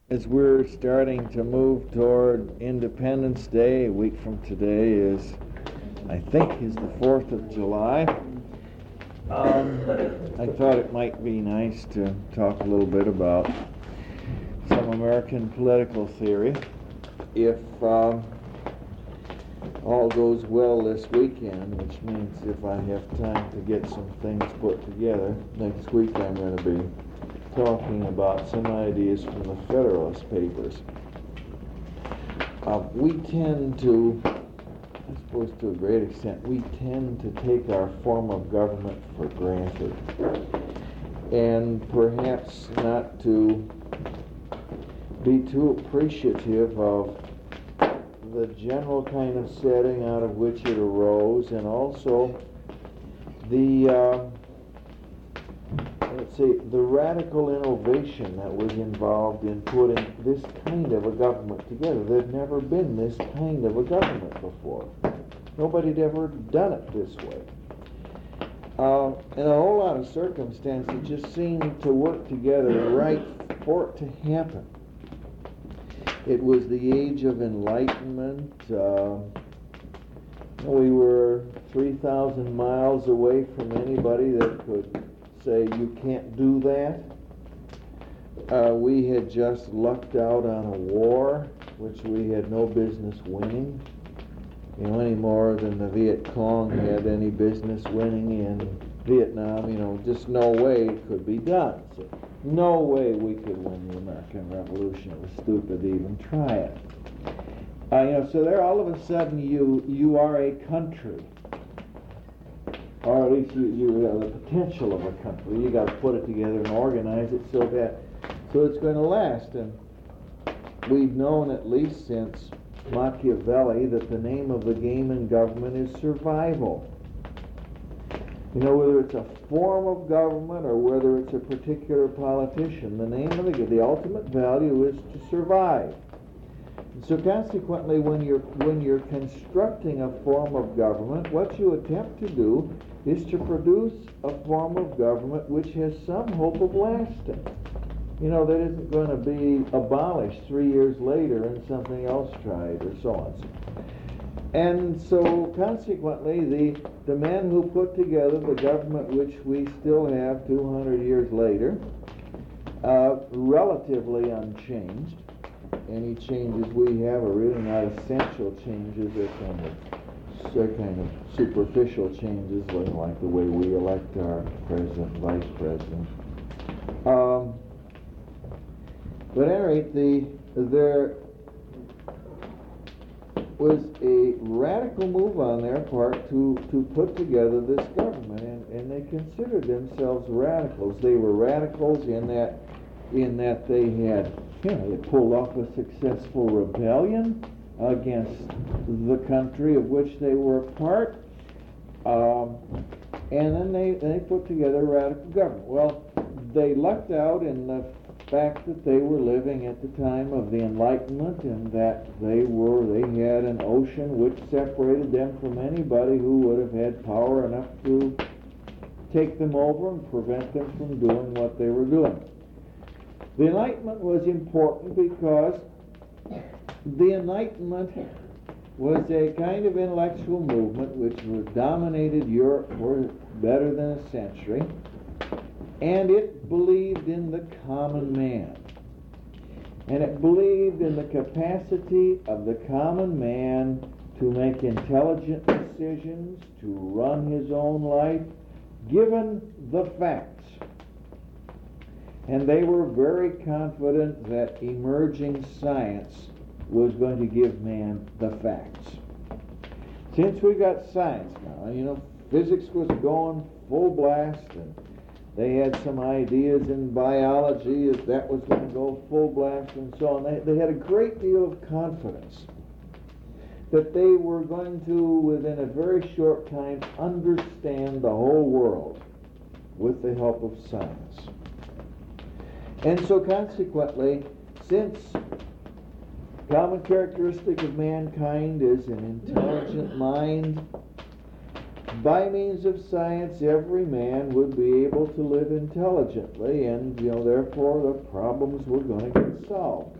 As we're starting to move toward Independence Day, a week from today is the 4th of July. I thought it might be nice to talk a little bit about some American political theory. If all goes well this weekend, which means if I have time to get some things put together, next week I'm going to be talking about some ideas from the Federalist Papers. We tend to, I suppose to a great extent, we tend to take our form of government for granted, and perhaps not to be too appreciative of the general kind of setting out of which it arose, and also the the radical innovation that was involved in putting this kind of a government together. There'd never been this kind of a government before. Nobody had ever done it this way. In a whole lot of circumstances, it just seemed to work together right for it to happen. It was the age of enlightenment. We were 3,000 miles away from anybody that could say you can't do that. We had just lucked out on a war which we had no business winning, any more than the Viet Cong had any business winning in Vietnam. Just no way it could be done. So no way we could win the American Revolution. It was stupid to even try it. So there all of a sudden you are a country. Or at least you have the potential of a country. You got to put it together and organize it so it's going to last. And we've known at least since Machiavelli that the name of the game in government is survival. Whether it's a form of government or whether it's a particular politician, the name of the ultimate value is to survive. And so consequently, when you're constructing a form of government, what you attempt to do is to produce a form of government which has some hope of lasting. That isn't going to be abolished 3 years later and something else tried, or so on. And so consequently, the men who put together the government which we still have 200 years later, relatively unchanged. Any changes we have are really not essential changes. They're kind of superficial changes, like the way we elect our president and vice president. But at any rate, there was a radical move on their part to put together this government, and they considered themselves radicals. They were radicals in that they had they pulled off a successful rebellion against the country of which they were a part, and then they put together a radical government. Well, they lucked out in the fact that they were living at the time of the Enlightenment, and that they had an ocean which separated them from anybody who would have had power enough to take them over and prevent them from doing what they were doing. The Enlightenment was important because the Enlightenment was a kind of intellectual movement which dominated Europe for better than a century, and it believed in the common man. And it believed in the capacity of the common man to make intelligent decisions, to run his own life, given the facts. And they were very confident that emerging science was going to give man the facts. Since we got science now, physics was going full blast, and they had some ideas in biology as that was going to go full blast and so on. They had a great deal of confidence that they were going to, within a very short time, understand the whole world with the help of science. And so consequently, since common characteristic of mankind is an intelligent mind, by means of science, every man would be able to live intelligently, and therefore the problems were going to get solved.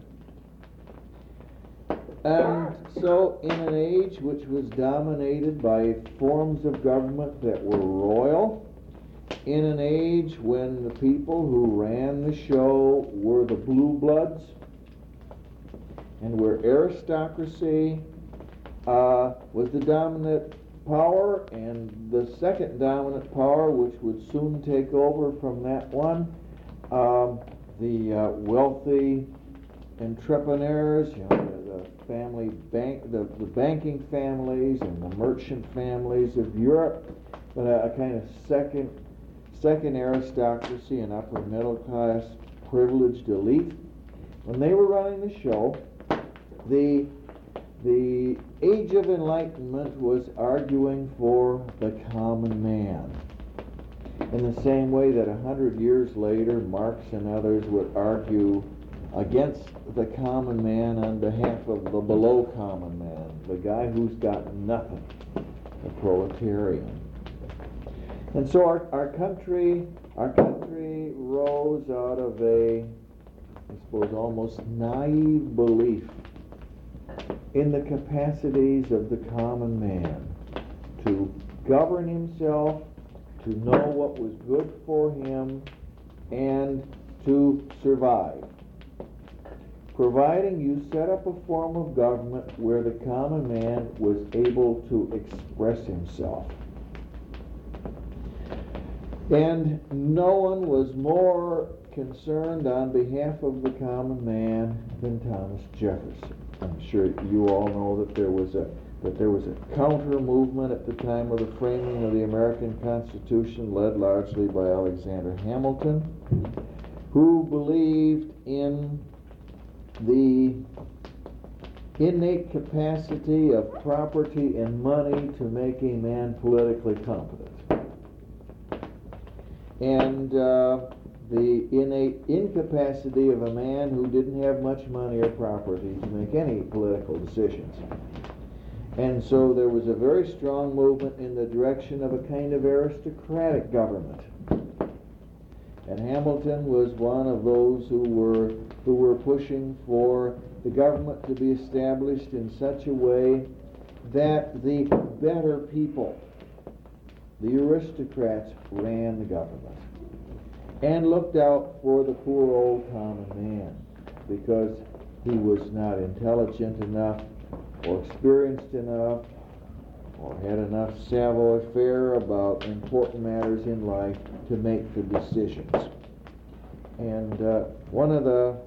And so, in an age which was dominated by forms of government that were royal, in an age when the people who ran the show were the blue bloods, and where aristocracy was the dominant power, and the second dominant power, which would soon take over from that one, the wealthy entrepreneurs, the family bank, the banking families and the merchant families of Europe, but a kind of second aristocracy, an upper middle class privileged elite. When they were running the show, the Age of Enlightenment was arguing for the common man, in the same way that 100 years later Marx and others would argue against the common man on behalf of the below common man, the guy who's got nothing, the proletarian. And so our country rose out of a, I suppose, almost naive belief in the capacities of the common man to govern himself, to know what was good for him, and to survive. Providing you set up a form of government where the common man was able to express himself. And no one was more concerned on behalf of the common man than Thomas Jefferson. I'm sure you all know that there was a counter movement at the time of the framing of the American Constitution, led largely by Alexander Hamilton, who believed in the innate capacity of property and money to make a man politically competent, and the innate incapacity of a man who didn't have much money or property to make any political decisions. And so there was a very strong movement in the direction of a kind of aristocratic government. And Hamilton was one of those who were pushing for the government to be established in such a way that the better people, the aristocrats, ran the government and looked out for the poor old common man, because he was not intelligent enough or experienced enough or had enough savoir-faire about important matters in life to make the decisions. And one of the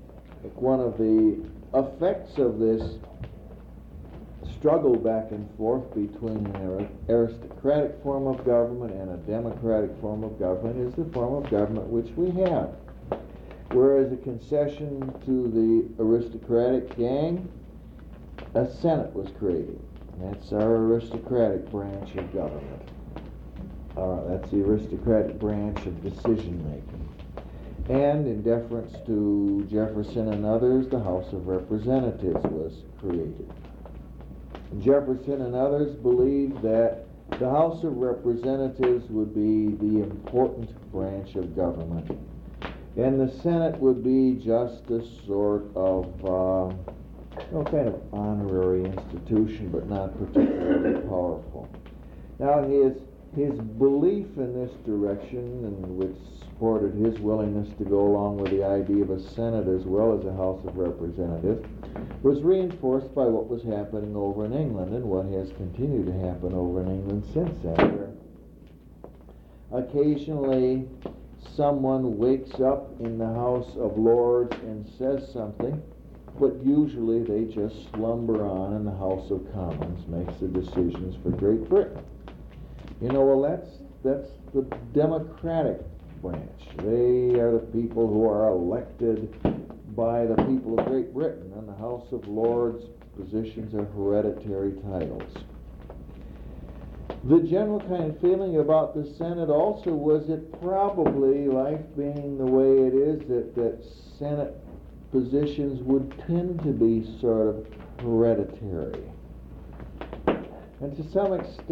effects of this struggle back and forth between an aristocratic form of government and a democratic form of government is the form of government which we have. Whereas a concession to the aristocratic gang, a Senate was created. That's our aristocratic branch of government. That's the aristocratic branch of decision-making. And in deference to Jefferson and others, the House of Representatives was created. Jefferson and others believed that the House of Representatives would be the important branch of government, and the Senate would be just a sort of kind of honorary institution, but not particularly powerful. Now his belief in this direction, and which supported his willingness to go along with the idea of a Senate as well as a House of Representatives, was reinforced by what was happening over in England and what has continued to happen over in England since then, where occasionally someone wakes up in the House of Lords and says something, but usually they just slumber on and the House of Commons makes the decisions for Great Britain. That's the Democratic branch. They are the people who are elected by the people of Great Britain, and the House of Lords positions are hereditary titles. The general kind of feeling about the Senate also was that probably, life being the way it is, that Senate positions would tend to be sort of hereditary. And to some extent,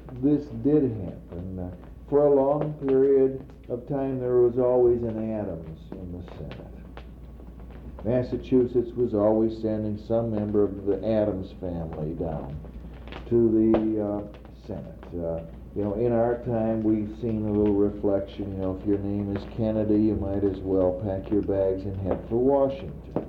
this did happen. For a long period of time, there was always an Adams in the Senate. Massachusetts was always sending some member of the Adams family down to the Senate. In our time, we've seen a little reflection. If your name is Kennedy, you might as well pack your bags and head for Washington.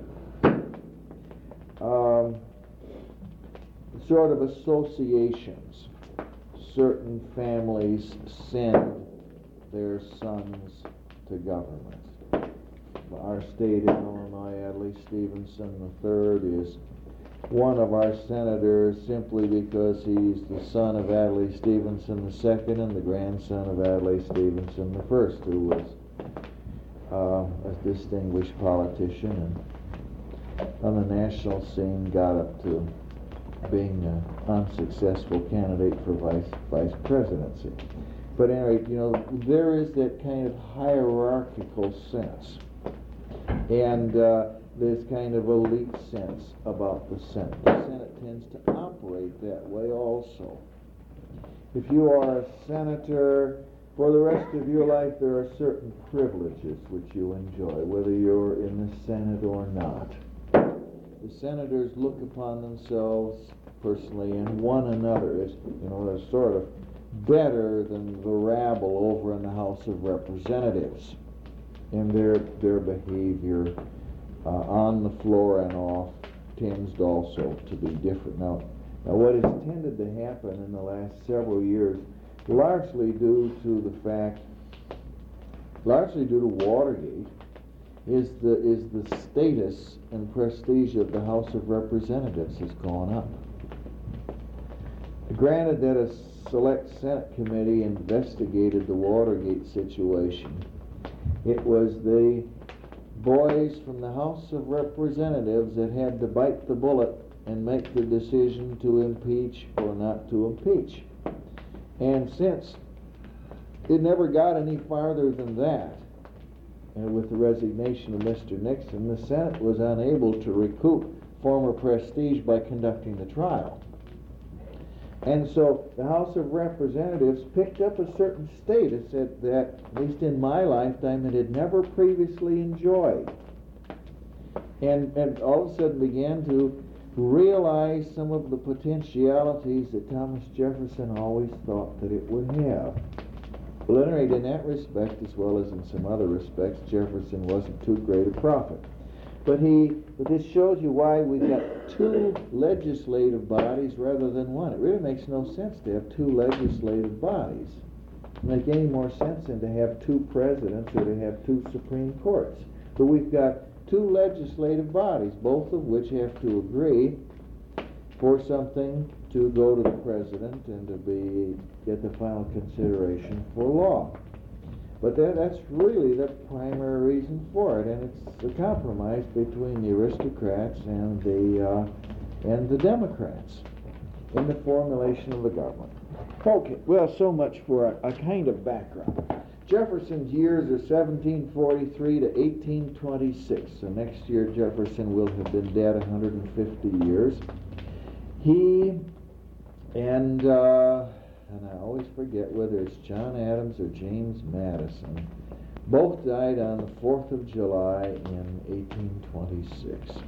Sort of associations. Certain families send their sons to government. Our state in Illinois, Adlai Stevenson III, is one of our senators simply because he's the son of Adlai Stevenson II and the grandson of Adlai Stevenson I, who was a distinguished politician and on the national scene got up to being an unsuccessful candidate for vice presidency. But anyway, there is that kind of hierarchical sense, and this kind of elite sense about the Senate. The Senate tends to operate that way also. If you are a senator, for the rest of your life there are certain privileges which you enjoy, whether you're in the Senate or not. The senators look upon themselves personally and one another as, as sort of better than the rabble over in the House of Representatives in their behavior on the floor and off tends also to be different. Now what has tended to happen in the last several years, largely due to Watergate, is the status and prestige of the House of Representatives has gone up. Granted that a select Senate committee investigated the Watergate situation, it was the boys from the House of Representatives that had to bite the bullet and make the decision to impeach or not to impeach. And since it never got any farther than that, and with the resignation of Mr. Nixon, the Senate was unable to recoup former prestige by conducting the trial. And so the House of Representatives picked up a certain status that, at least in my lifetime, it had never previously enjoyed. And all of a sudden began to realize some of the potentialities that Thomas Jefferson always thought that it would have. Well, at any rate, in that respect, as well as in some other respects, Jefferson wasn't too great a prophet. But this shows you why we've got two legislative bodies rather than one. It really makes no sense to have two legislative bodies. It doesn't make any more sense than to have two presidents or to have two Supreme Courts. But we've got two legislative bodies, both of which have to agree for something to go to the president and to get the final consideration for law. But that's really the primary reason for it, and it's a compromise between the aristocrats and the Democrats in the formulation of the government. Okay, well, so much for a kind of background. Jefferson's years are 1743 to 1826, so next year Jefferson will have been dead 150 years. He and I always forget whether it's John Adams or James Madison, both died on the 4th of July in 1826.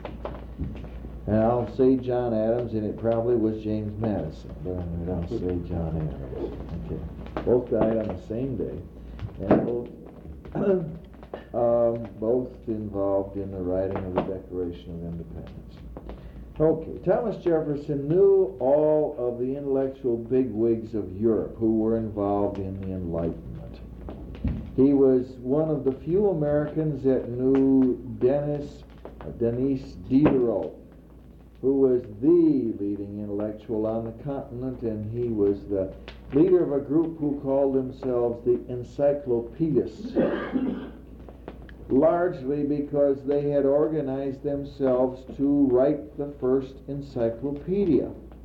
And I'll say John Adams, and it probably was James Madison, but I don't say John Adams. Okay. Both died on the same day, and both involved in the writing of the Declaration of Independence. Okay, Thomas Jefferson knew all of the intellectual bigwigs of Europe who were involved in the Enlightenment. He was one of the few Americans that knew Denis Diderot, who was the leading intellectual on the continent, and he was the leader of a group who called themselves the Encyclopedists. Largely because they had organized themselves to write the first encyclopedia,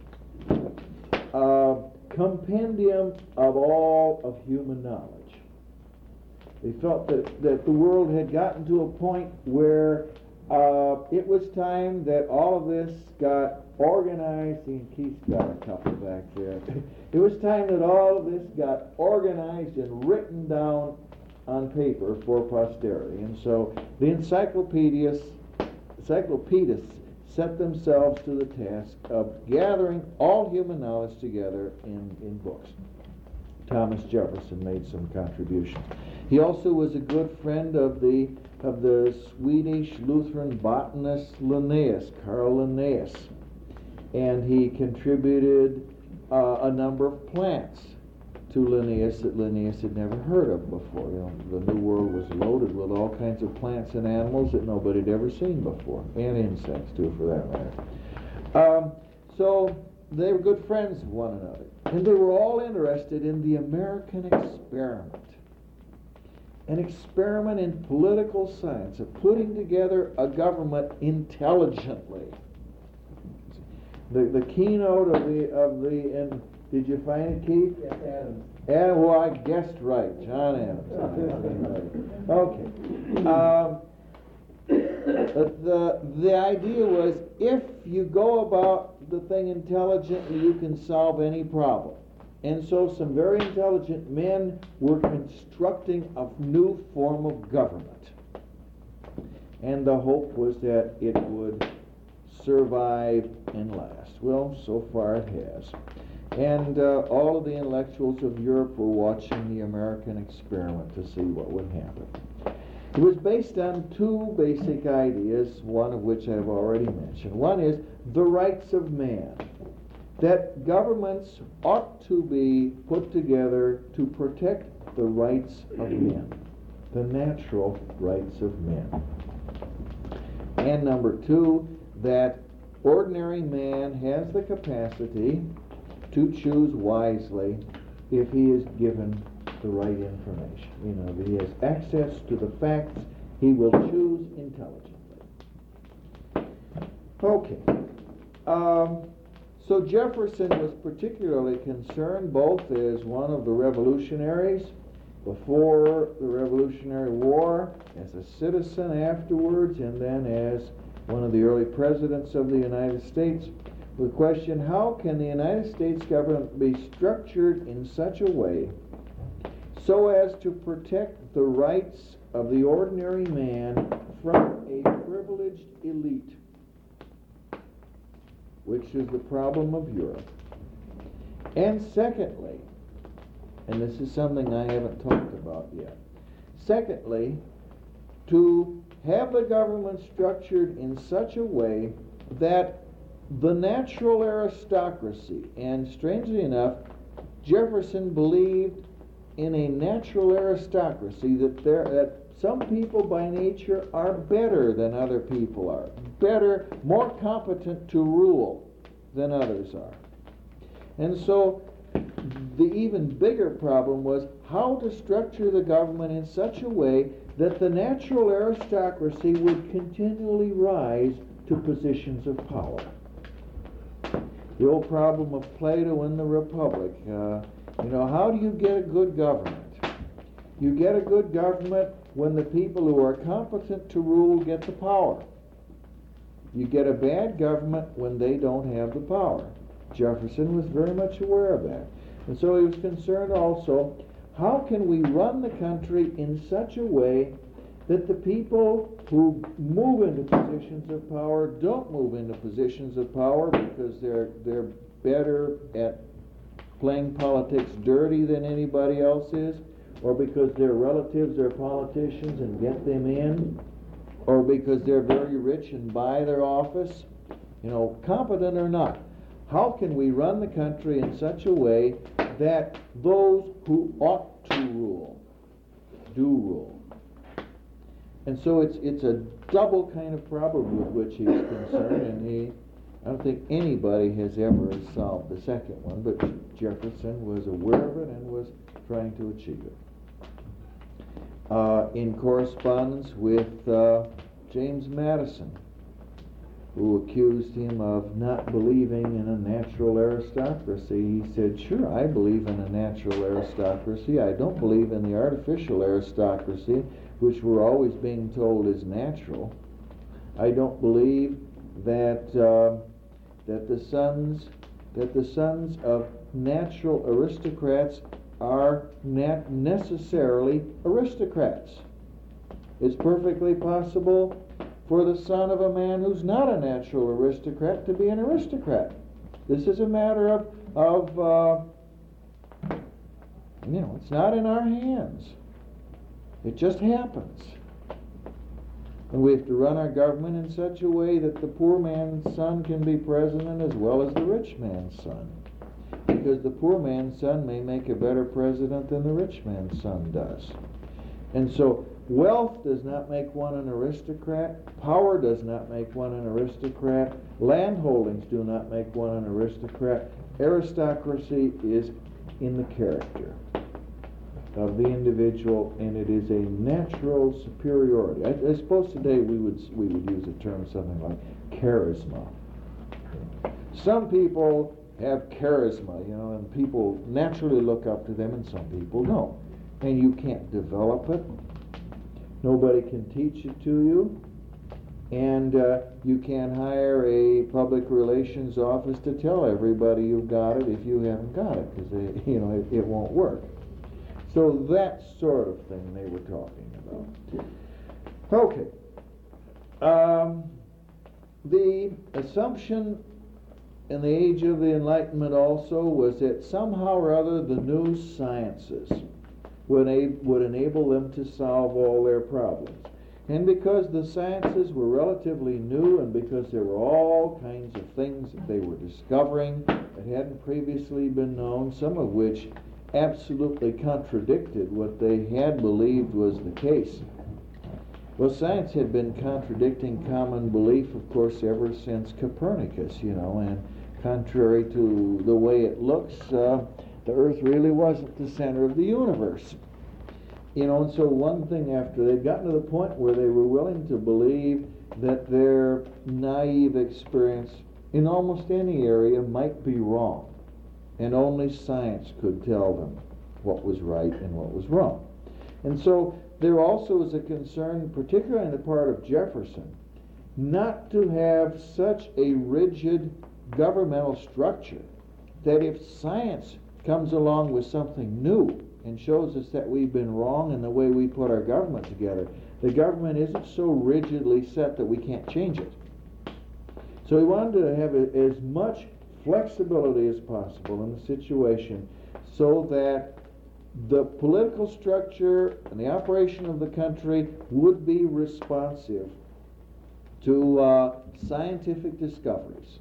a compendium of all of human knowledge. They felt that the world had gotten to a point where It was time that all of this got organized, and Keith's got a couple back there. It was time that all of this got organized and written down on paper for posterity. And so the encyclopedists set themselves to the task of gathering all human knowledge together in books. Thomas Jefferson made some contributions. He also was a good friend of the Swedish Lutheran botanist Linnaeus, Carl Linnaeus, and he contributed a number of plants to Linnaeus that Linnaeus had never heard of before. You know, the New World was loaded with all kinds of plants and animals that nobody had ever seen before, and insects too, for that matter. So they were good friends of one another, and they were all interested in the American experiment. An experiment in political science of putting together a government intelligently. The keynote of the and did you find it, Keith? Yes, Adams. Adams. Well, I guessed right, John Adams. Okay. The idea was, if you go about the thing intelligently, you can solve any problem. And so some very intelligent men were constructing a new form of government. And the hope was that it would survive and last. Well, so far it has. And all of the intellectuals of Europe were watching the American experiment to see what would happen. It was based on two basic ideas, one of which I've already mentioned. One is the rights of man. That governments ought to be put together to protect the rights of men, the natural rights of men. And number two, that ordinary man has the capacity to choose wisely if he is given the right information. You know, if he has access to the facts, he will choose intelligently. Okay. So Jefferson was particularly concerned both as one of the revolutionaries before the Revolutionary War, as a citizen afterwards, and then as one of the early presidents of the United States, with the question, how can the United States government be structured in such a way so as to protect the rights of the ordinary man from a privileged elite, which is the problem of Europe. And secondly, and this is something I haven't talked about yet, secondly, to have the government structured in such a way that the natural aristocracy, and strangely enough, Jefferson believed in a natural aristocracy, that some people by nature are better than other people are, better, more competent to rule than others are. And so the even bigger problem was how to structure the government in such a way that the natural aristocracy would continually rise to positions of power. The old problem of Plato in the Republic. How do you get a good government? You get a good government when the people who are competent to rule get the power. You get a bad government when they don't have the power. Jefferson was very much aware of that. And so he was concerned also, how can we run the country in such a way that the people who move into positions of power don't move into positions of power because they're better at playing politics dirty than anybody else is, or because their relatives are politicians and get them in, or because they're very rich and buy their office, competent or not. How can we run the country in such a way that those who ought to rule do rule? And so it's a double kind of problem with which he's concerned, and I don't think anybody has ever solved the second one, but Jefferson was aware of it and was trying to achieve it. In correspondence with James Madison, who accused him of not believing in a natural aristocracy, he said, sure, I believe in a natural aristocracy. I don't believe in the artificial aristocracy, which we're always being told is natural. I don't believe that that the sons of natural aristocrats are not necessarily aristocrats. It's perfectly possible for the son of a man who's not a natural aristocrat to be an aristocrat. This is a matter of it's not in our hands. It just happens. And we have to run our government in such a way that the poor man's son can be president as well as the rich man's son. Because the poor man's son may make a better president than the rich man's son does. And so wealth does not make one an aristocrat. Power does not make one an aristocrat. Land holdings do not make one an aristocrat. Aristocracy is in the character of the individual, and it is a natural superiority. I suppose today we would use a term something like charisma. Some people have charisma, and people naturally look up to them, and some people don't. And you can't develop it. Nobody can teach it to you. And you can't hire a public relations office to tell everybody you've got it if you haven't got it, because it won't work. So that sort of thing they were talking about. Okay. The assumption in the age of the Enlightenment also was that somehow or other the new sciences would enable them to solve all their problems. And because the sciences were relatively new, and because there were all kinds of things that they were discovering that hadn't previously been known, some of which absolutely contradicted what they had believed was the case. Well, science had been contradicting common belief, of course, ever since Copernicus, and contrary to the way it looks, the Earth really wasn't the center of the universe. And so one thing after, they'd gotten to the point where they were willing to believe that their naive experience in almost any area might be wrong, and only science could tell them what was right and what was wrong. And so there also is a concern, particularly on the part of Jefferson, not to have such a rigid governmental structure that if science comes along with something new and shows us that we've been wrong in the way we put our government together, the government isn't so rigidly set that we can't change it. So he wanted to have as much flexibility as possible in the situation so that the political structure and the operation of the country would be responsive to scientific discoveries.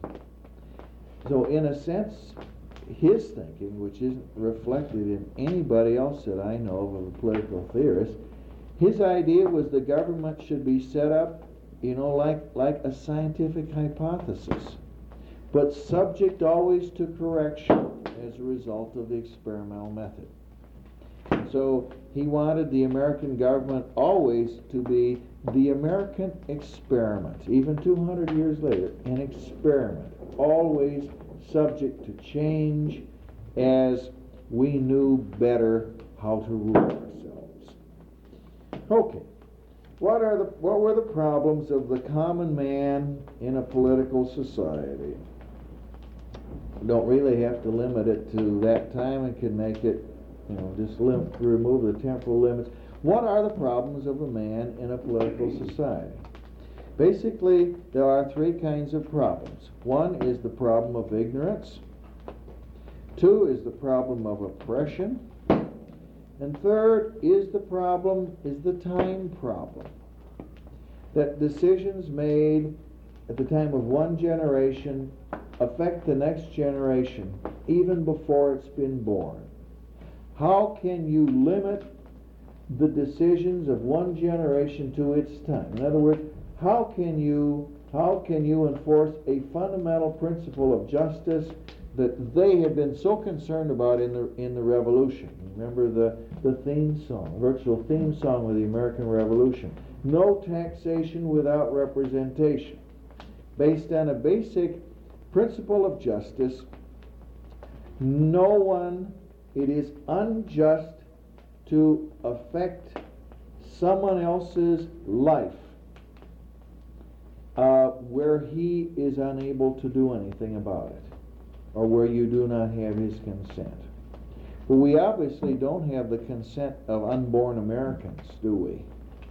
So in a sense, his thinking, which isn't reflected in anybody else that I know of a political theorist, his idea was the government should be set up, like a scientific hypothesis, but subject always to correction as a result of the experimental method. So he wanted the American government always to be the American experiment, even 200 years later, an experiment, always subject to change as we knew better how to rule ourselves. Okay, what were the problems of the common man in a political society? We don't really have to limit it to that time and can make it, just remove the temporal limits. What are the problems of a man in a political society? Basically, there are three kinds of problems. One is the problem of ignorance. Two is the problem of oppression. And third is the time problem. That decisions made at the time of one generation affect the next generation even before it's been born. How can you limit the decisions of one generation to its time? In other words, how can you enforce a fundamental principle of justice that they have been so concerned about in the Revolution? Remember the theme song, virtual theme song of the American Revolution. No taxation without representation. Based on a basic principle of justice, it is unjust to affect someone else's life where he is unable to do anything about it, or where you do not have his consent. But we obviously don't have the consent of unborn Americans, do we?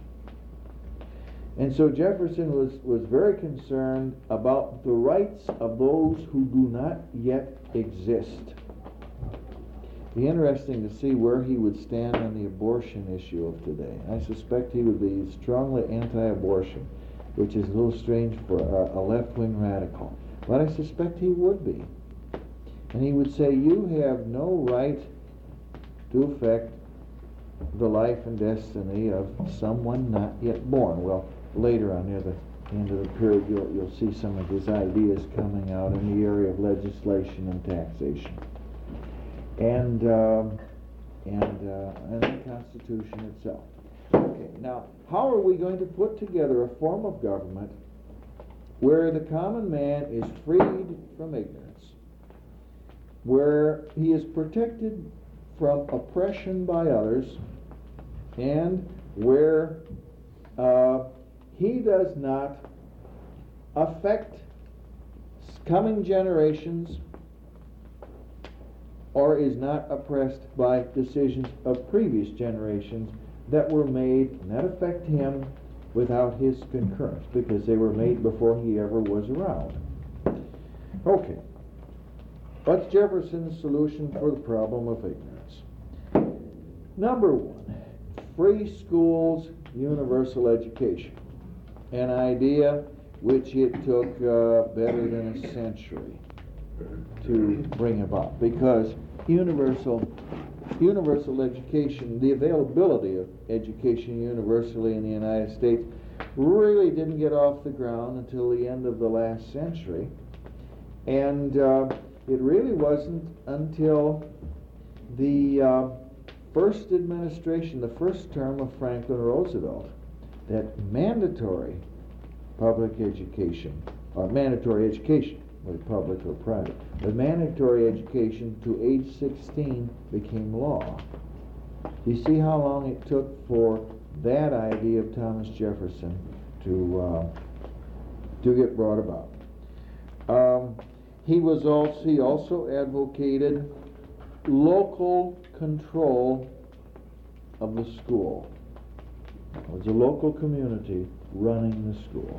And so Jefferson was very concerned about the rights of those who do not yet exist. Be interesting to see where he would stand on the abortion issue of today. I suspect he would be strongly anti-abortion, which is a little strange for a left-wing radical. But I suspect he would be. And he would say, you have no right to affect the life and destiny of someone not yet born. Well, later on, near the end of the period, you'll see some of his ideas coming out in the area of legislation and taxation. And the Constitution itself. Okay, now, how are we going to put together a form of government where the common man is freed from ignorance, where he is protected from oppression by others, and where he does not affect coming generations or is not oppressed by decisions of previous generations that were made and that affect him without his concurrence, because they were made before he ever was around. Okay. What's Jefferson's solution for the problem of ignorance? Number one, free schools, universal education. An idea which it took better than a century to bring about, because universal education, the availability of education universally in the United States really didn't get off the ground until the end of the last century, and it really wasn't until the first administration, the first term of Franklin Roosevelt, that mandatory public education, or mandatory education, whether public or private, but mandatory education to age 16 became law. You see how long it took for that idea of Thomas Jefferson to get brought about. He also advocated local control of the school. It was a local community running the school.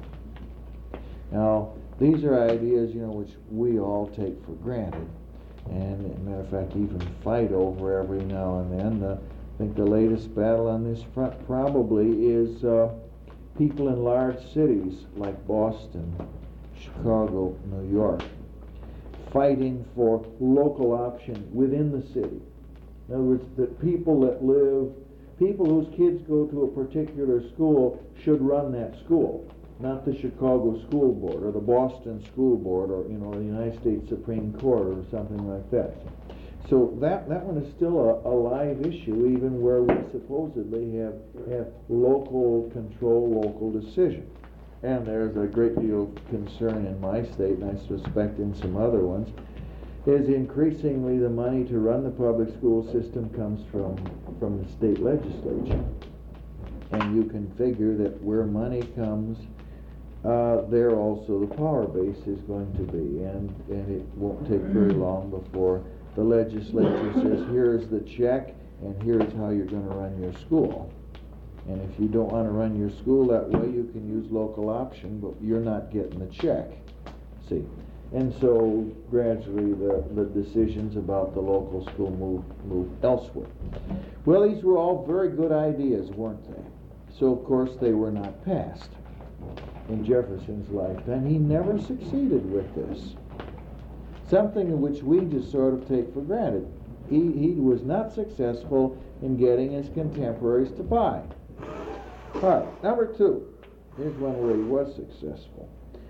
Now, these are ideas, which we all take for granted, and as a matter of fact, even fight over every now and then. I think the latest battle on this front probably is people in large cities like Boston, Chicago, New York, fighting for local option within the city. In other words, that people whose kids go to a particular school should run that school, not the Chicago School Board or the Boston School Board or the United States Supreme Court or something like that. So that one is still a live issue, even where we supposedly have local control, local decision. And there's a great deal of concern in my state, and I suspect in some other ones, is increasingly the money to run the public school system comes from the state legislature. And you can figure that where money comes, there also the power base is going to be. And it won't take very long before the legislature says, here's the check, and here's how you're going to run your school. And if you don't want to run your school that way, you can use local option, but you're not getting the check. See? And so gradually the decisions about the local school move elsewhere. Well, these were all very good ideas, weren't they? So of course they were not passed in Jefferson's lifetime. He never succeeded with this. Something which we just sort of take for granted. He was not successful in getting his contemporaries to buy. All right, number two. Here's one where he was successful.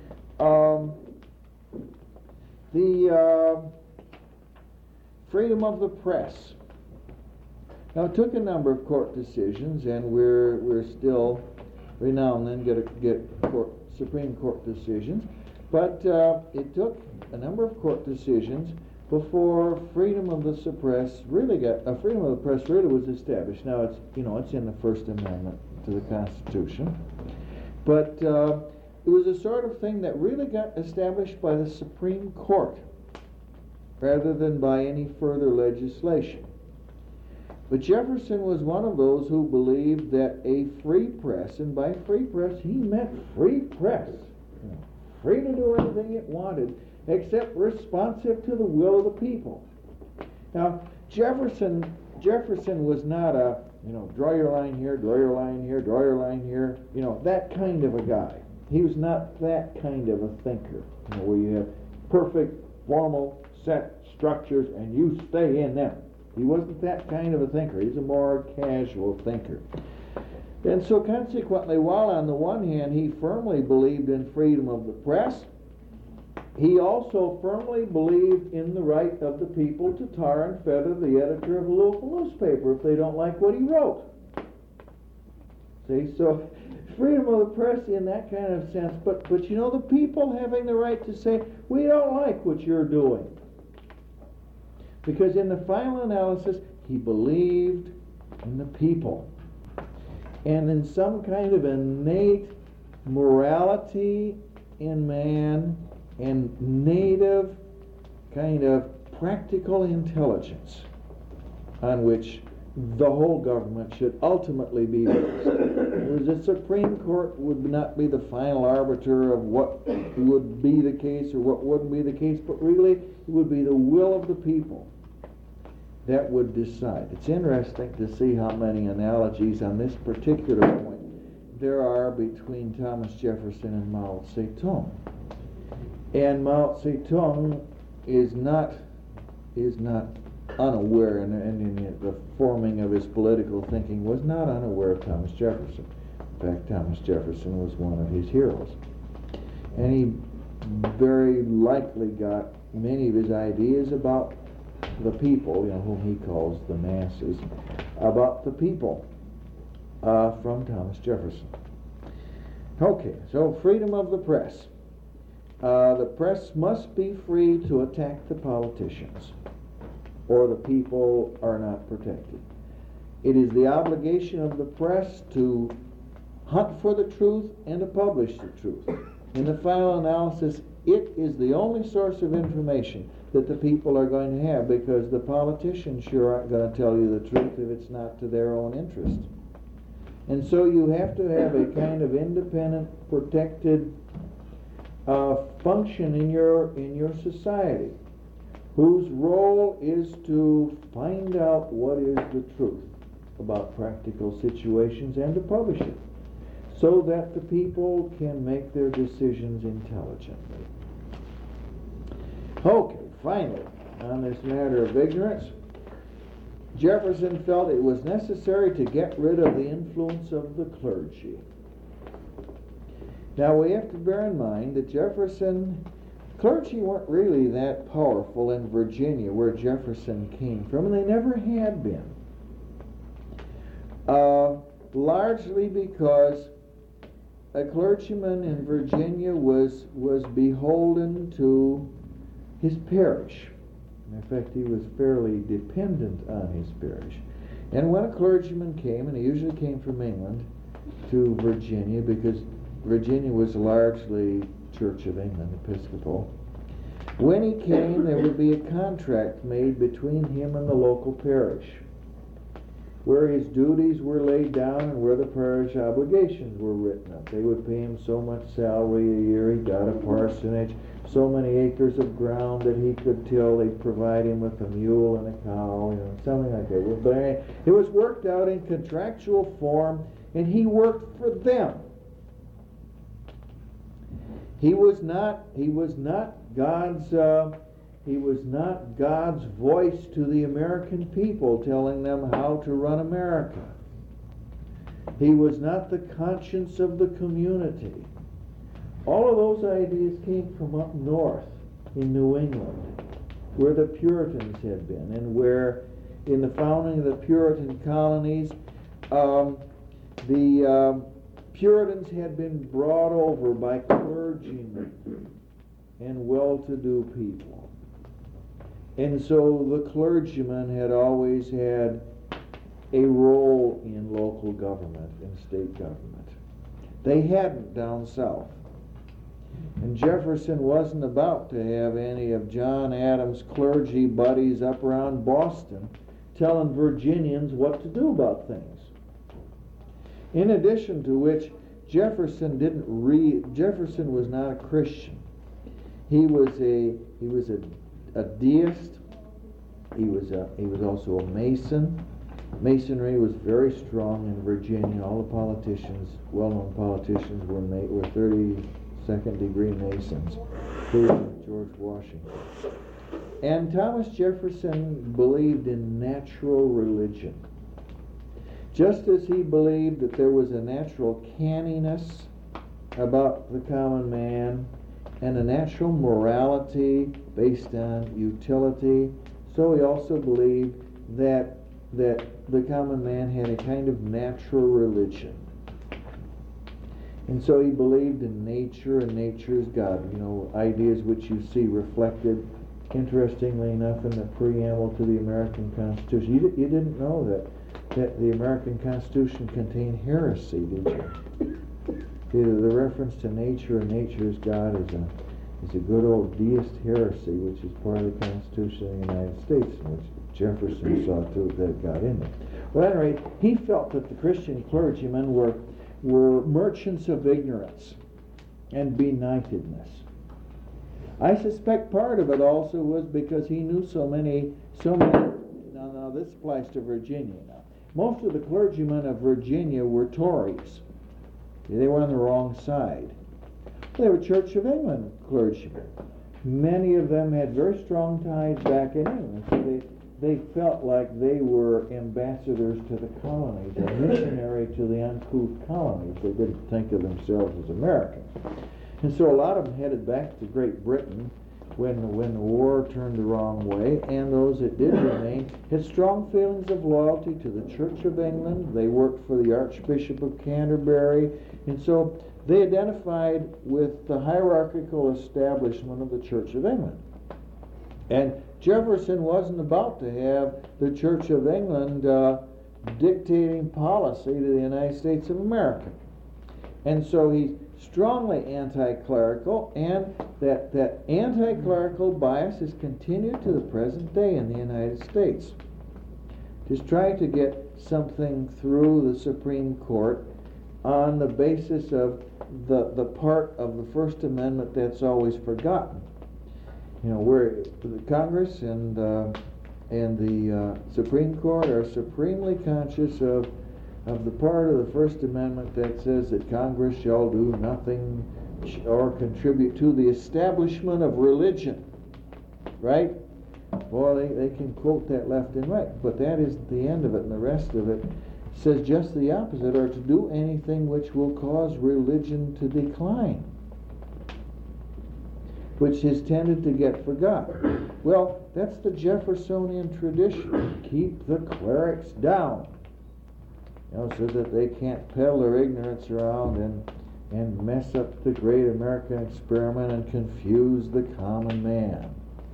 The freedom of the press. Now, it took a number of court decisions, and we're still every now and then get Supreme Court decisions, but it took a number of court decisions before freedom of the press really was established. Now it's in the First Amendment to the Constitution, but it was the sort of thing that really got established by the Supreme Court rather than by any further legislation. But Jefferson was one of those who believed that a free press, and by free press he meant free press, free to do anything it wanted, except responsive to the will of the people. Now, Jefferson was not a, draw your line here, draw your line here, draw your line here, that kind of a guy. He was not that kind of a thinker, where you have perfect, formal, set structures and you stay in them. He wasn't that kind of a thinker. He's a more casual thinker. And so consequently, while on the one hand he firmly believed in freedom of the press, he also firmly believed in the right of the people to tar and feather the editor of a local newspaper if they don't like what he wrote. See, so freedom of the press in that kind of sense, but the people having the right to say, we don't like what you're doing. Because in the final analysis, he believed in the people. And in some kind of innate morality in man and native kind of practical intelligence on which the whole government should ultimately be based. The Supreme Court would not be the final arbiter of what would be the case or what wouldn't be the case, but really it would be the will of the people that would decide. It's interesting to see how many analogies on this particular point there are between Thomas Jefferson and Mao Zedong. And Mao Zedong is not unaware, and in the forming of his political thinking was not unaware of Thomas Jefferson. In fact, Thomas Jefferson was one of his heroes. And he very likely got many of his ideas about the people, whom he calls the masses, about the people from Thomas Jefferson. Okay, so freedom of the press. The press must be free to attack the politicians, or the people are not protected. It is the obligation of the press to hunt for the truth and to publish the truth. In the final analysis, it is the only source of information that the people are going to have, because the politicians sure aren't going to tell you the truth if it's not to their own interest. And so you have to have a kind of independent, protected function in your society, whose role is to find out what is the truth about practical situations and to publish it, so that the people can make their decisions intelligently. Okay, finally, on this matter of ignorance, Jefferson felt it was necessary to get rid of the influence of the clergy. Now we have to bear in mind that clergy weren't really that powerful in Virginia, where Jefferson came from, and they never had been. Largely because a clergyman in Virginia was beholden to his parish. In fact, he was fairly dependent on his parish. And when a clergyman came, and he usually came from England, to Virginia, because Virginia was largely Church of England, Episcopal, when he came, there would be a contract made between him and the local parish, where his duties were laid down and where the parish obligations were written up. They would pay him so much salary a year, he got a parsonage, so many acres of ground that he could till, they'd provide him with a mule and a cow, something like that. But it was worked out in contractual form, and he worked for them. He was not God's voice to the American people, telling them how to run America. He was not the conscience of the community. All of those ideas came from up north in New England, where the Puritans had been, and where in the founding of the Puritan colonies, the Puritans had been brought over by clergymen and well-to-do people. And so the clergymen had always had a role in local government and state government. They hadn't down south. And Jefferson wasn't about to have any of John Adams' clergy buddies up around Boston telling Virginians what to do about things. In addition to which, Jefferson was not a Christian. He was a deist. He was also a Mason. Masonry was very strong in Virginia. All the politicians, well-known politicians, were 32nd degree Masons, including George Washington. And Thomas Jefferson believed in natural religion. Just as he believed that there was a natural canniness about the common man and a natural morality based on utility, so he also believed that the common man had a kind of natural religion. And so he believed in nature and nature's God, ideas which you see reflected, interestingly enough, in the preamble to the American Constitution. You didn't know that the American Constitution contained heresy, did you? The reference to nature and nature's God is a good old deist heresy, which is part of the Constitution of the United States, which Jefferson saw to it that it got in there. Well, at any rate, he felt that the Christian clergymen were merchants of ignorance and benightedness. I suspect part of it also was because he knew so many. Now this applies to Virginia now. Most of the clergymen of Virginia were Tories. They were on the wrong side. They were Church of England clergymen. Many of them had very strong ties back in England, so they felt like they were ambassadors to the colonies, a missionary to the uncouth colonies. They didn't think of themselves as Americans. And so a lot of them headed back to Great Britain when the war turned the wrong way, and those that did remain had strong feelings of loyalty to the Church of England. They worked for the Archbishop of Canterbury, and so they identified with the hierarchical establishment of the Church of England. And Jefferson wasn't about to have the Church of England dictating policy to the United States of America. And so he's strongly anti-clerical, and that anti-clerical bias has continued to the present day in the United States. Just trying to get something through the Supreme Court on the basis of the part of the First Amendment that's always forgotten. Where the Congress and the Supreme Court are supremely conscious of the part of the First Amendment that says that Congress shall do nothing or contribute to the establishment of religion. Right? Well, they can quote that left and right, but that isn't the end of it, and the rest of it says just the opposite, or to do anything which will cause religion to decline, which has tended to get forgotten. Well, that's the Jeffersonian tradition. Keep the clerics down, so that they can't peddle their ignorance around and mess up the great American experiment and confuse the common man.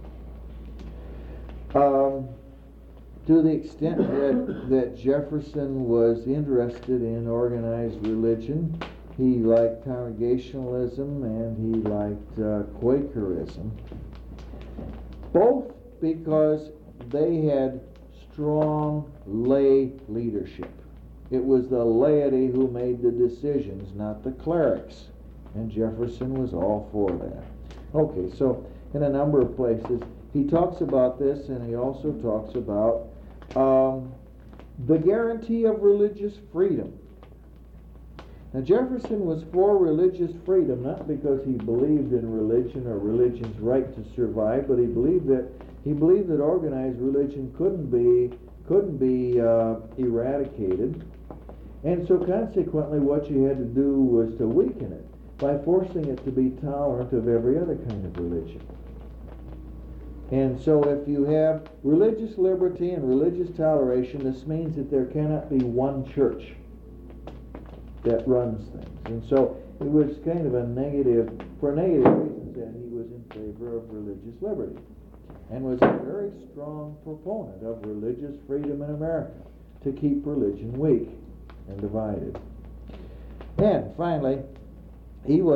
To the extent that Jefferson was interested in organized religion, he liked Congregationalism and he liked Quakerism, both because they had strong lay leadership. It was the laity who made the decisions, not the clerics, and Jefferson was all for that. Okay, so in a number of places he talks about this, and he also talks about the guarantee of religious freedom. Now, Jefferson was for religious freedom, not because he believed in religion or religion's right to survive, but he believed that organized religion couldn't be eradicated, and so consequently, what you had to do was to weaken it by forcing it to be tolerant of every other kind of religion. And so if you have religious liberty and religious toleration, this means that there cannot be one church that runs things. And so it was kind of for negative reasons, that he was in favor of religious liberty and was a very strong proponent of religious freedom in America to keep religion weak and divided. And finally, he was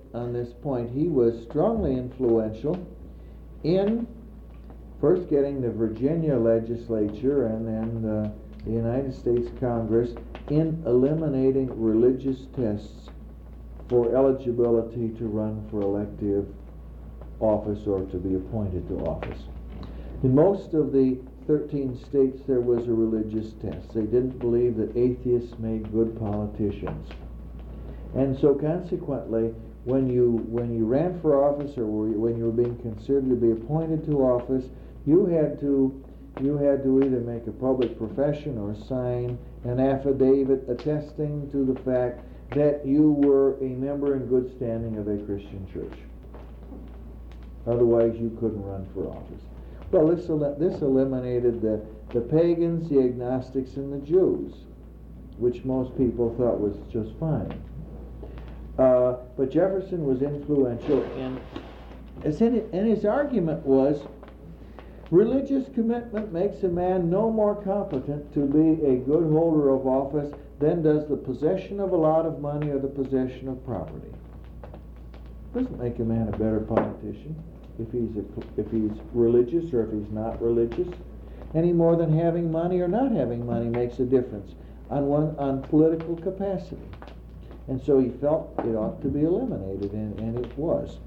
on this point. He was strongly influential in first getting the Virginia legislature and then the United States Congress in eliminating religious tests for eligibility to run for elective office or to be appointed to office. In most of the 13 states there was a religious test. They didn't believe that atheists made good politicians. And so consequently, when you ran for office or when you were being considered to be appointed to office, you had to either make a public profession or sign an affidavit attesting to the fact that you were a member in good standing of a Christian church. Otherwise, you couldn't run for office. Well, this eliminated the pagans, the agnostics, and the Jews, which most people thought was just fine. But Jefferson was influential, and his argument was, religious commitment makes a man no more competent to be a good holder of office than does the possession of a lot of money or the possession of property. Doesn't make a man a better politician if he's religious or if he's not religious, any more than having money or not having money makes a difference on political capacity. And so he felt it ought to be eliminated, and it was.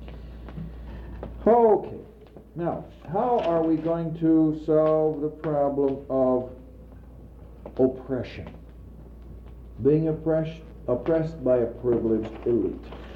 Okay, now how are we going to solve the problem of oppression? Being oppressed by a privileged elite.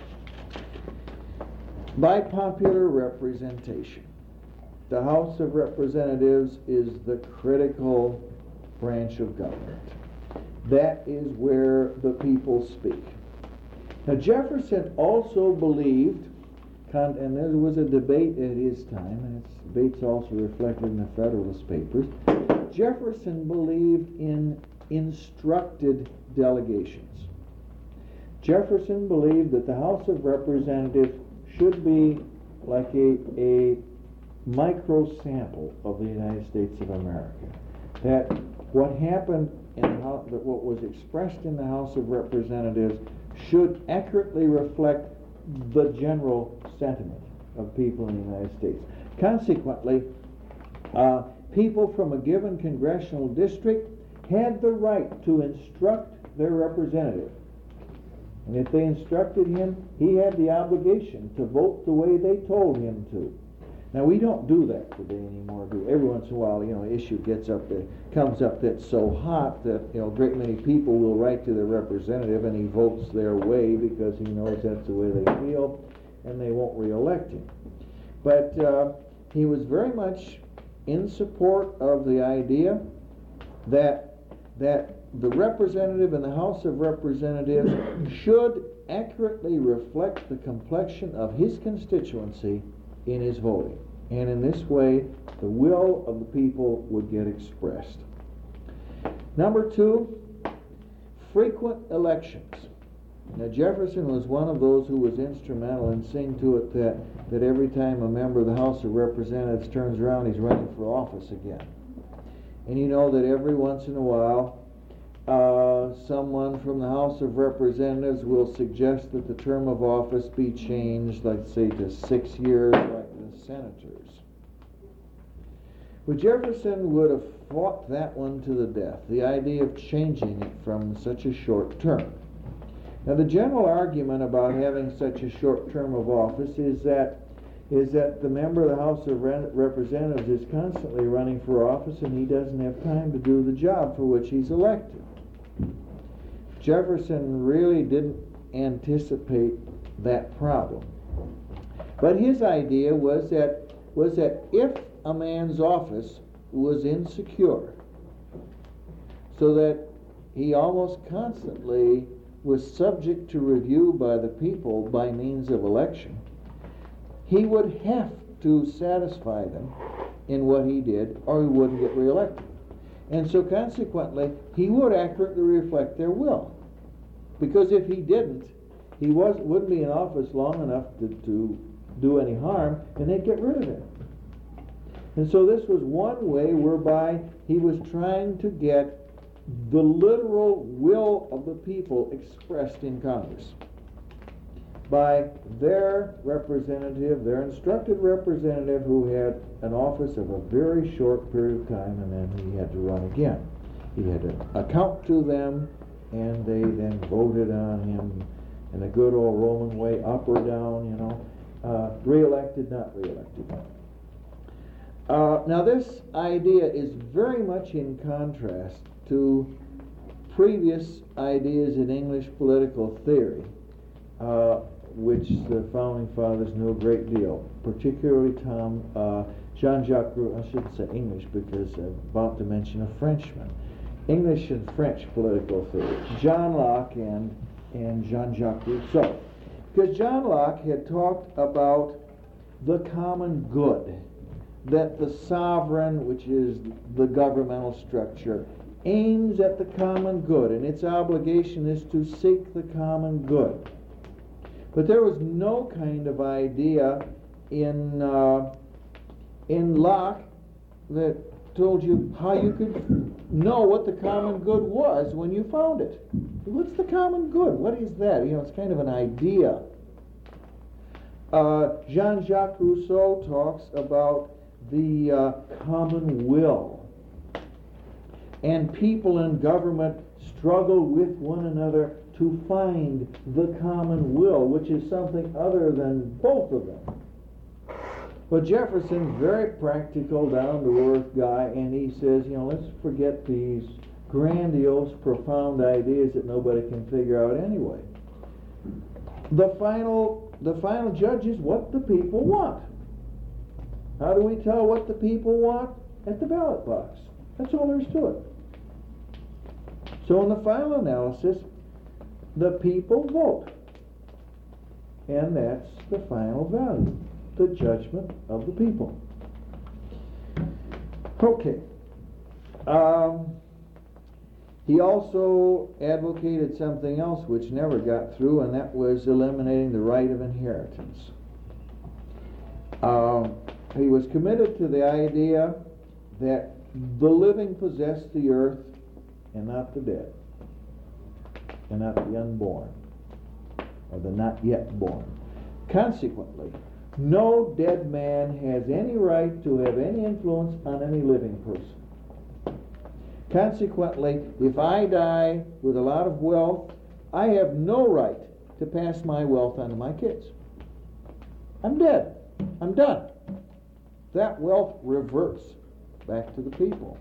By popular representation. The House of Representatives is the critical branch of government. That is where the people speak. Now Jefferson also believed, and there was a debate at his time, and its debate's also reflected in the Federalist Papers, Jefferson believed in instructed delegations. Jefferson believed that the House of Representatives should be like a micro sample of the United States of America. That what happened that what was expressed in the House of Representatives should accurately reflect the general sentiment of people in the United States. Consequently, people from a given congressional district had the right to instruct their representative. And if they instructed him, he had the obligation to vote the way they told him to. Now, we don't do that today anymore. Every once in a while, an issue comes up that's so hot that, a great many people will write to their representative and he votes their way because he knows that's the way they feel, and they won't re-elect him. But he was very much in support of the idea that the representative in the House of Representatives should accurately reflect the complexion of his constituency in his voting. And in this way, the will of the people would get expressed. Number 2, frequent elections. Now, Jefferson was one of those who was instrumental in seeing to it that every time a member of the House of Representatives turns around, he's running for office again. And you know that every once in a while, someone from the House of Representatives will suggest that the term of office be changed, let's say, to 6 years, like the senators. Well, Jefferson would have fought that one to the death, the idea of changing it from such a short term. Now, the general argument about having such a short term of office is that the member of the House of Representatives is constantly running for office and he doesn't have time to do the job for which he's elected. Jefferson really didn't anticipate that problem. But his idea was that if a man's office was insecure, so that he almost constantly was subject to review by the people by means of election, he would have to satisfy them in what he did, or he wouldn't get reelected. And so consequently, he would accurately reflect their will. Because if he didn't, he wouldn't be in office long enough to do any harm, and they'd get rid of him. And so this was one way whereby he was trying to get the literal will of the people expressed in Congress. by their representative, their instructed representative, who had an office of a very short period of time, and then he had to run again. He had to account to them, and they then voted on him in a good old Roman way, up or down, re-elected, not re-elected. Now this idea is very much in contrast to previous ideas in English political theory, which the Founding Fathers knew a great deal, particularly Jean-Jacques Rousseau. I shouldn't say English because I'm about to mention a Frenchman. English and French political theory, John Locke and Jean-Jacques Rousseau. Because John Locke had talked about the common good, that the sovereign, which is the governmental structure, aims at the common good, and its obligation is to seek the common good. But there was no kind of idea in Locke that told you how you could know what the common good was when you found it. What's the common good? What is that? It's kind of an idea. Jean-Jacques Rousseau talks about the common will. And people in government struggle with one another to find the common will, which is something other than both of them. But Jefferson's very practical, down-to-earth guy, and he says, let's forget these grandiose, profound ideas that nobody can figure out anyway. The final judge is what the people want. How do we tell what the people want? At the ballot box. That's all there is to it. So in the final analysis, the people vote. And that's the final value, the judgment of the people. Okay. He also advocated something else which never got through, and that was eliminating the right of inheritance. He was committed to the idea that the living possess the earth and not the dead, and not the unborn, or the not yet born. Consequently, no dead man has any right to have any influence on any living person. Consequently, if I die with a lot of wealth, I have no right to pass my wealth on to my kids. I'm dead. I'm done. That wealth reverts back to the people.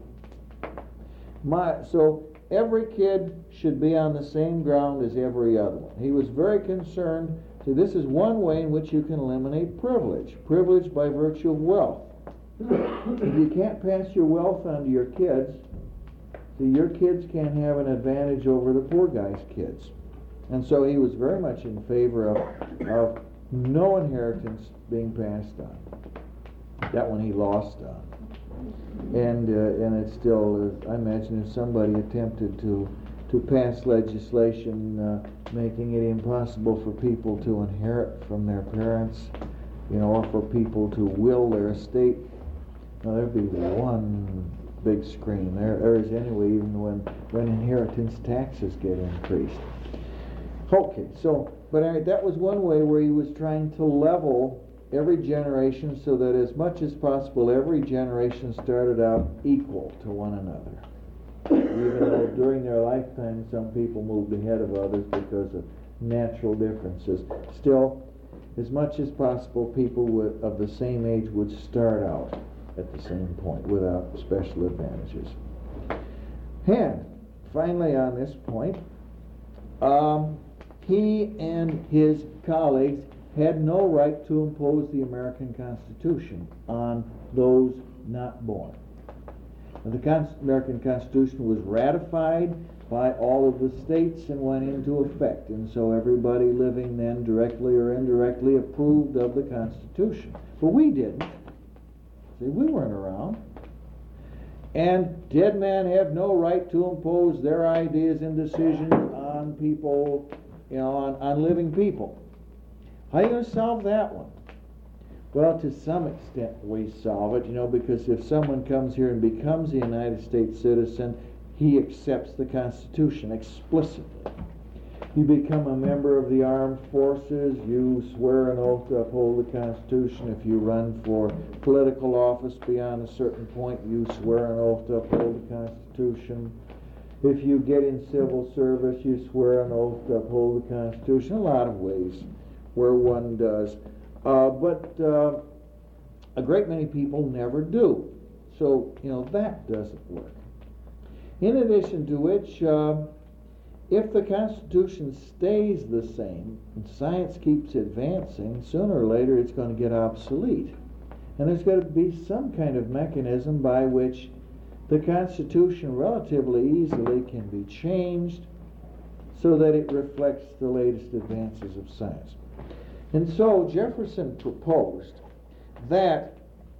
So every kid should be on the same ground as every other one. He was very concerned. So this is one way in which you can eliminate privilege. Privilege by virtue of wealth. If you can't pass your wealth on to your kids, so your kids can't have an advantage over the poor guy's kids. And so he was very much in favor of no inheritance being passed on. That one he lost on. And it's still, I imagine if somebody attempted to pass legislation making it impossible for people to inherit from their parents, or for people to will their estate, there'd be one big scream. There is anyway, even when inheritance taxes get increased. Okay, but that was one way where he was trying to level every generation so that as much as possible every generation started out equal to one another. Even though during their lifetime some people moved ahead of others because of natural differences, still, as much as possible, people of the same age would start out at the same point without special advantages. And finally on this point, he and his colleagues had no right to impose the American Constitution on those not born. The American Constitution was ratified by all of the states and went into effect, and so everybody living then, directly or indirectly, approved of the Constitution. But we didn't. See, we weren't around. And dead men have no right to impose their ideas and decisions on people, on living people. How are you going to solve that one? Well, to some extent we solve it, because if someone comes here and becomes a United States citizen, he accepts the Constitution explicitly. You become a member of the armed forces, you swear an oath to uphold the Constitution. If you run for political office beyond a certain point, you swear an oath to uphold the Constitution. If you get in civil service, you swear an oath to uphold the Constitution. A lot of ways where one does. But a great many people never do. So, that doesn't work. In addition to which, if the Constitution stays the same and science keeps advancing, sooner or later it's going to get obsolete. And there's got to be some kind of mechanism by which the Constitution relatively easily can be changed so that it reflects the latest advances of science. And so Jefferson proposed that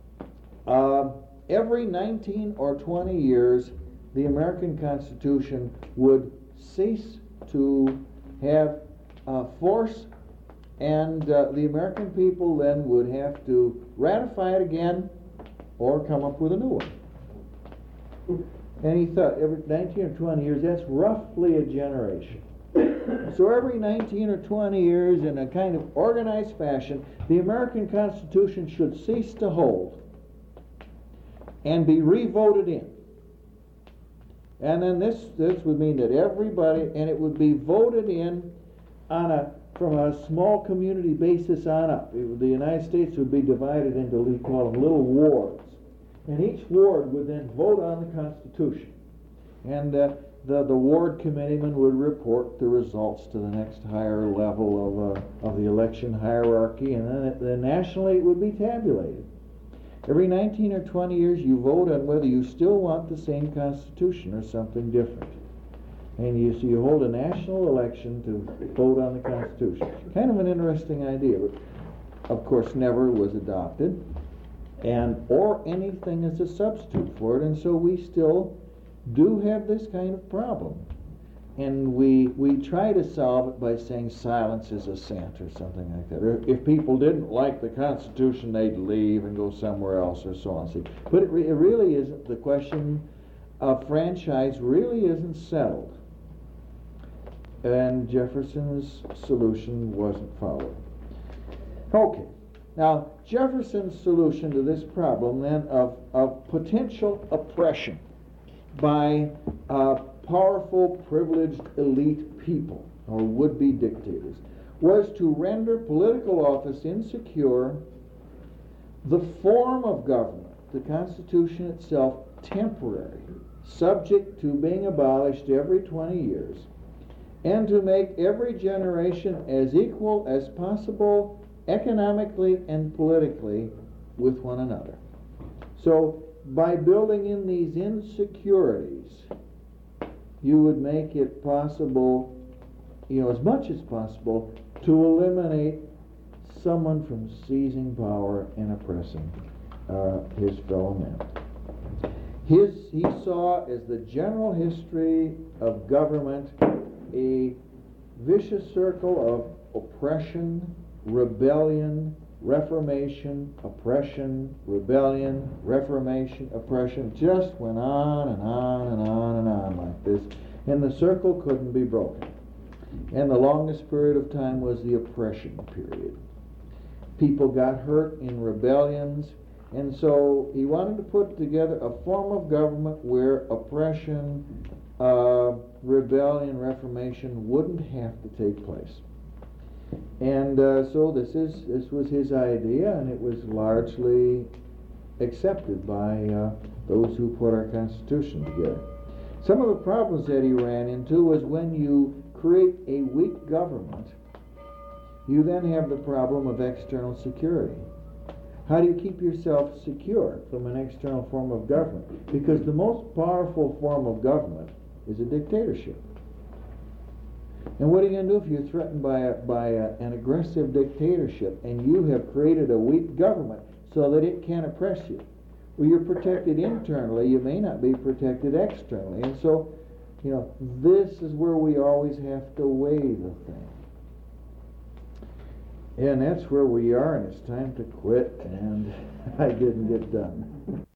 every 19 or 20 years the American Constitution would cease to have force, and the American people then would have to ratify it again or come up with a new one. And he thought every 19 or 20 years, that's roughly a generation. So every 19 or 20 years, in a kind of organized fashion, the American Constitution should cease to hold and be re-voted in. And then this would mean that everybody, and it would be voted in from a small community basis on up. The United States would be divided into, we call them little wards. And each ward would then vote on the Constitution. And the ward committeeman would report the results to the next higher level of the election hierarchy, and then nationally it would be tabulated. Every 19 or 20 years you vote on whether you still want the same Constitution or something different. And you hold a national election to vote on the Constitution. Kind of an interesting idea, but of course never was adopted, or anything as a substitute for it, and so we still do have this kind of problem. And we try to solve it by saying silence is assent or something like that. Or if people didn't like the Constitution, they'd leave and go somewhere else or so on. See, but it really isn't, the question of franchise really isn't settled. And Jefferson's solution wasn't followed. Okay, now Jefferson's solution to this problem then of potential oppression by powerful, privileged elite people, or would-be dictators, was to render political office insecure, the form of government, the Constitution itself, temporary, subject to being abolished every 20 years, and to make every generation as equal as possible economically and politically with one another. So, by building in these insecurities, you would make it possible, as much as possible, to eliminate someone from seizing power and oppressing his fellow men. He saw as the general history of government a vicious circle of oppression, rebellion, reformation, oppression, rebellion, reformation, oppression, just went on and on and on and on like this, and the circle couldn't be broken. And the longest period of time was the oppression period. People got hurt in rebellions, and so he wanted to put together a form of government where oppression, rebellion, reformation wouldn't have to take place. And so this was his idea, and it was largely accepted by those who put our Constitution together. Some of the problems that he ran into was when you create a weak government, you then have the problem of external security. How do you keep yourself secure from an external form of government? Because the most powerful form of government is a dictatorship. And what are you going to do if you're threatened by an aggressive dictatorship and you have created a weak government so that it can't oppress you? Well, you're protected internally. You may not be protected externally. And so, this is where we always have to weigh the thing. And that's where we are, and it's time to quit, and I didn't get done.